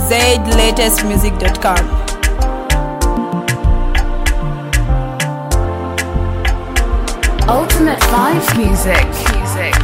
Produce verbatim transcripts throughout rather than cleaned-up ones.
zaid latest music dot com. Ultimate Vibes Music. Music.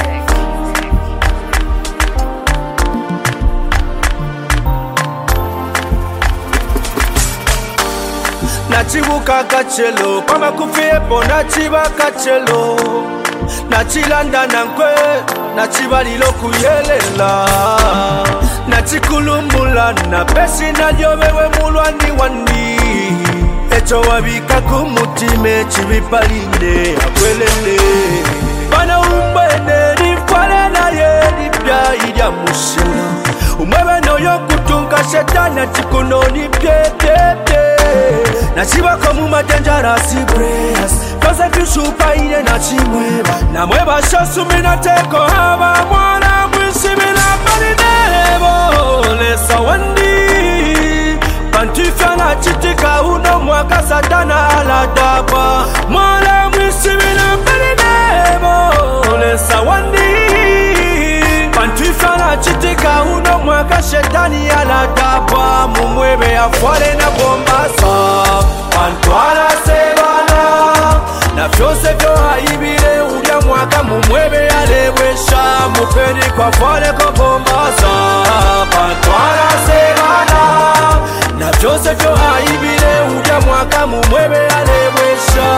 Nachibuka kachelo kama kufiepo nachiba kachelo nachilanda nankwe nachibalilo kuyelela nachikulumbula na pesi nalyobewe mulwani wandi echo wabika kumutime chibipalinde akwelele bana umbene nifale naye nibya ilya mushela umwebe noyo kutunga shetana chikunoni pyepyepye nachibako mu madangerous prayers koze kushupa ile nachimweba namweba shosumi nateko haba mwana mwisibila marinebo lesa wandi pantifya na chitika uno mwaka satana aladaba mwana mwisibila marinebo lesa wandi pantifya na chitika uno mwaka shetani aladaba mumwebe afwale na bombasa Antwala sebana na vyose vyo haibile ulia mwaka mumwebe alewesha mupeni kwa fale kwa bombasa Antwala sebana na vyose vyo haibile ulia mwaka mumwebe alewesha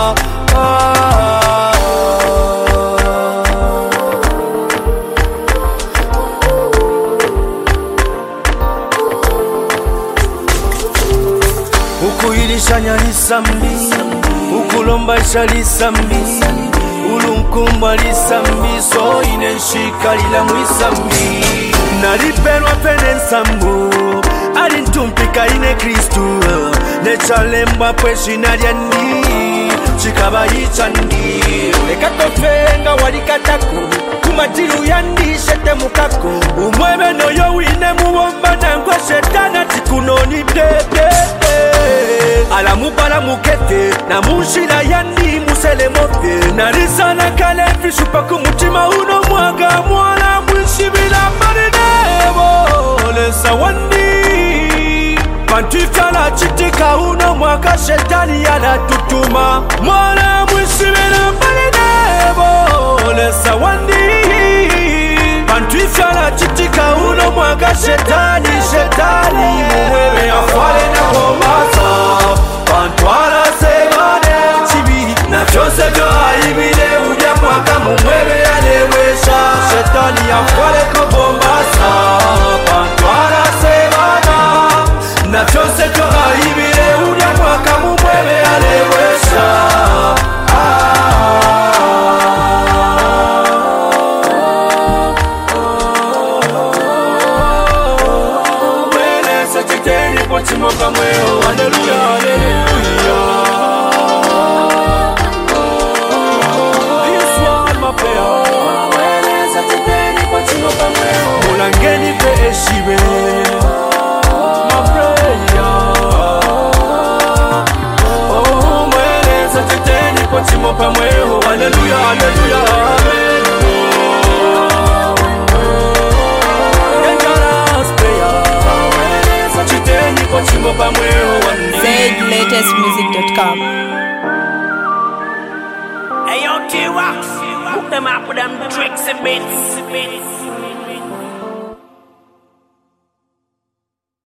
ah. Ukuilishanya lisambi ukulomba isha lisambi ulunkumba lisambi so inenshika lila mwisambi nalipenwa pene nsambu alintumpika ine kristu nechalemba pweshi nalyandi chikaba yichandi lekatofenga walikatako kumatilu yandi shete mukako umwebe noyo wine muwomba nankwa shetana tikunoni bebe alamubala mukete na munshila yandi musele mope nalisana kale vishupa kumutima uno mwaga mwana mwishibila marinebo lesa wandi pantifala chitika uno mwaka shetani yala tutuma mwana mwishibila marinebo lesa wandi pantifala chitika uno mwaka shetani shetani mwewe afwale na bomasa Pantwala sebane chibi na vyose vyo haibile uja mwaka mumwebe alewesha shetani afwale kubombasa Pantwala sebana na vyose vyo haibile uja mwaka mumwebe alewesha Mwelesa chiteni kwa chimoka mweo Hallelujah, hallelujah Mulangeni pe eshibe my prayer oh mwele sa titeni kwa chimo pa mweo hallelujah hallelujah amen dangerous prayer mwele sa titeni kwa chimo pa mweo zaid latest music dot com. Hey yo T-Wax, hook them up with them tricks and bits.